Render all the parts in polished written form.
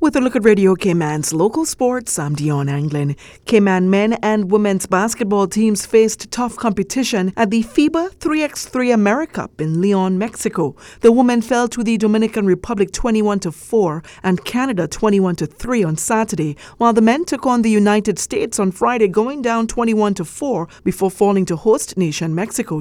With a look at Radio Cayman's local sports, I'm Dion Anglin. Cayman men and women's basketball teams faced tough competition at the FIBA 3x3 AmeriCup in Leon, Mexico. The women fell to the Dominican Republic 21-4 and Canada 21-3 on Saturday, while the men took on the United States on Friday, going down 21-4 before falling to host nation Mexico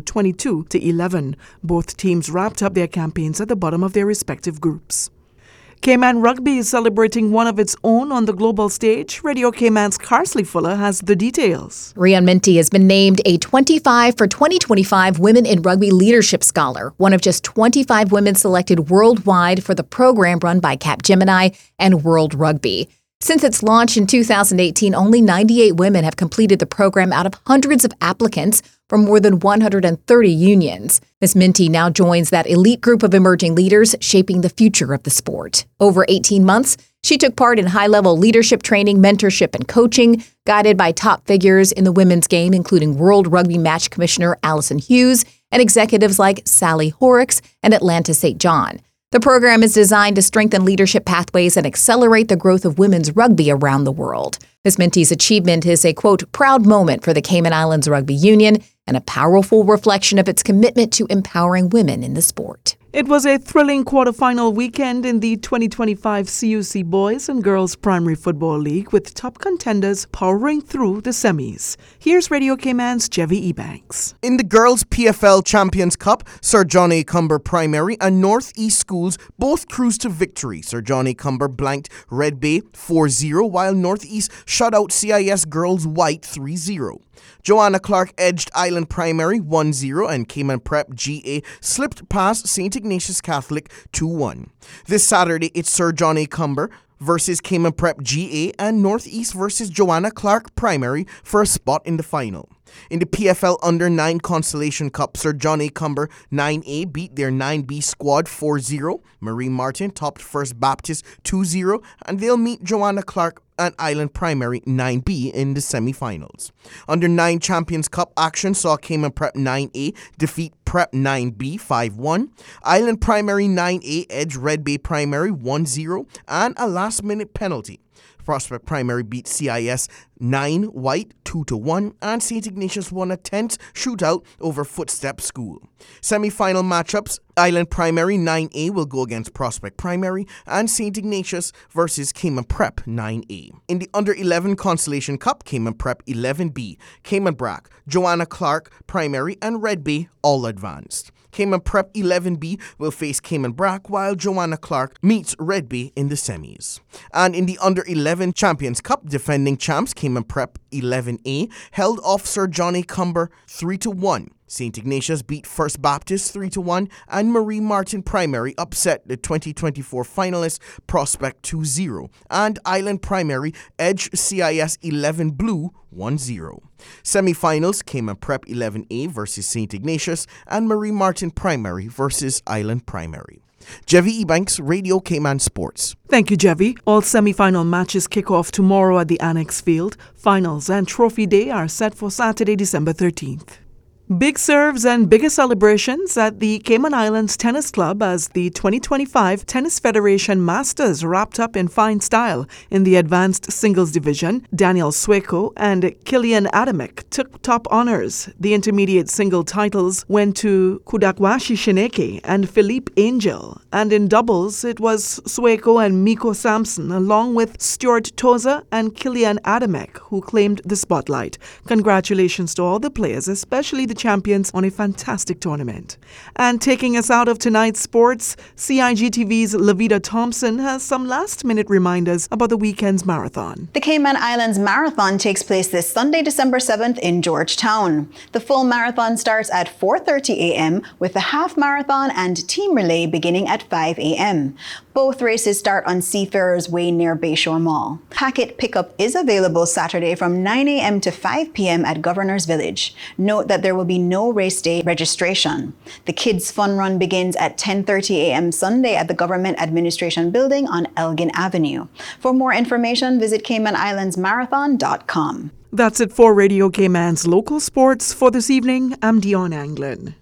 22-11. Both teams wrapped up their campaigns at the bottom of their respective groups. Cayman Rugby is celebrating one of its own on the global stage. Radio Cayman's Carsley Fuller has the details. Rhian Minty has been named a 25 for 2025 Women in Rugby Leadership Scholar, one of just 25 women selected worldwide for the program run by Capgemini and World Rugby. Since its launch in 2018, only 98 women have completed the program out of hundreds of applicants from more than 130 unions. Ms. Minty now joins that elite group of emerging leaders shaping the future of the sport. Over 18 months, she took part in high-level leadership training, mentorship, and coaching, guided by top figures in the women's game, including World Rugby Match Commissioner Alison Hughes and executives like Sally Horrocks and Atlanta St. John. The program is designed to strengthen leadership pathways and accelerate the growth of women's rugby around the world. Ms. Minty's achievement is a, quote, proud moment for the Cayman Islands Rugby Union and a powerful reflection of its commitment to empowering women in the sport. It was a thrilling quarterfinal weekend in the 2025 CUC Boys and Girls Primary Football League, with top contenders powering through the semis. Here's Radio Cayman's Jevy Ebanks. In the Girls PFL Champions Cup, Sir John A. Cumber Primary and Northeast Schools both cruised to victory. Sir John A. Cumber blanked Red Bay 4-0, while Northeast shut out CIS Girls White 3-0. Joanna Clark edged Island Primary 1-0 and Cayman Prep GA slipped past St. Ignatius Catholic 2-1. This Saturday, it's Sir John A. Cumber versus Cayman Prep GA and Northeast versus Joanna Clark Primary for a spot in the final. In the PFL Under-9 Constellation Cup, Sir John A. Cumber 9A beat their 9B squad 4-0. Marie Martin topped First Baptist 2-0, and they'll meet Joanna Clark and Island Primary 9B in the semifinals. Under-9 Champions Cup action saw Cayman Prep 9A defeat Prep 9B 5-1. Island Primary 9A edged Red Bay Primary 1-0 and a last-minute penalty. Prospect Primary beat CIS 9 White 2-1, and St. Ignatius won a tense shootout over Footstep School. Semi-final matchups: Island Primary 9A will go against Prospect Primary, and St. Ignatius versus Cayman Prep 9A. In the Under-11 Constellation Cup, Cayman Prep 11B, Cayman Brac, Joanna Clark Primary, and Red Bay all advanced. Cayman Prep 11B will face Cayman Brac, while Joanna Clark meets Red Bay in the semis. And in the Under-11 Champions Cup, defending champs Cayman Prep 11A held off Sir John A. Cumber 3-1. St. Ignatius beat First Baptist 3-1, and Marie Martin Primary upset the 2024 finalist Prospect 2-0, and Island Primary edged CIS 11 Blue 1-0. Semifinals: Cayman Prep 11A versus St. Ignatius, and Marie Martin Primary versus Island Primary. Jevy Ebanks, Radio Cayman Sports. Thank you, Jevy. All semi-final matches kick off tomorrow at the Annex Field. Finals and Trophy Day are set for Saturday, December 13th. Big serves and bigger celebrations at the Cayman Islands Tennis Club as the 2025 Tennis Federation Masters wrapped up in fine style. In the advanced singles division, Daniel Sueco and Kilian Adamek took top honors. The intermediate single titles went to Kudakwashi Shineke and Philippe Angel. And in doubles, it was Sueco and Miko Sampson, along with Stuart Toza and Kilian Adamek, who claimed the spotlight. Congratulations to all the players, especially the champions, on a fantastic tournament. And taking us out of tonight's sports, CIGTV's Lavita Thompson has some last-minute reminders about the weekend's marathon. The Cayman Islands Marathon takes place this Sunday, December 7th in Georgetown. The full marathon starts at 4:30 a.m. with the half marathon and team relay beginning at 5 a.m. Both races start on Seafarers Way near Bayshore Mall. Packet pickup is available Saturday from 9 a.m. to 5 p.m. at Governor's Village. Note that there will be no race day registration. The Kids Fun Run begins at 10:30 a.m. Sunday at the Government Administration Building on Elgin Avenue. For more information, visit CaymanIslandsMarathon.com. That's it for Radio Cayman's local sports for this evening. I'm Dion Anglin.